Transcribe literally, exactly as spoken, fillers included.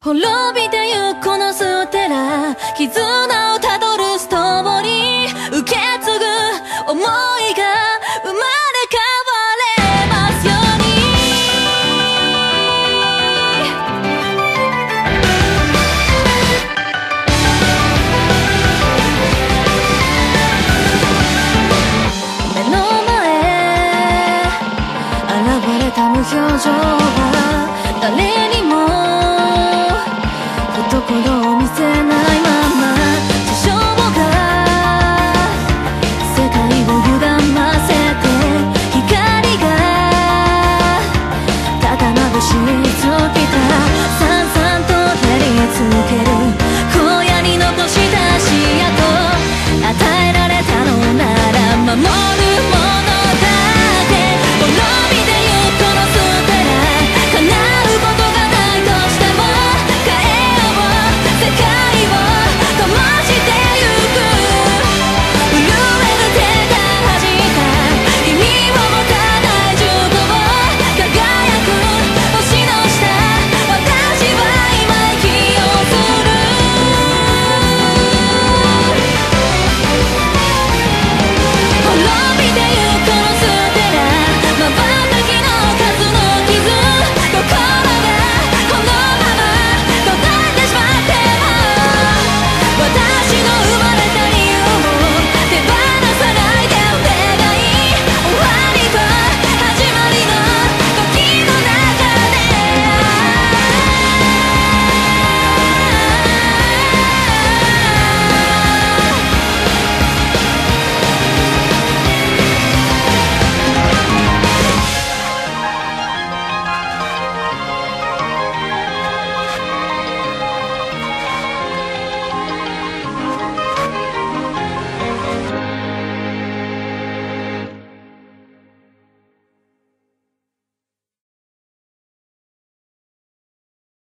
滅びてゆくこのステラ、絆をたどるストーリー、受け継ぐ想いが生まれ変われますように。目の前現れた無表情は誰にも懐を見せない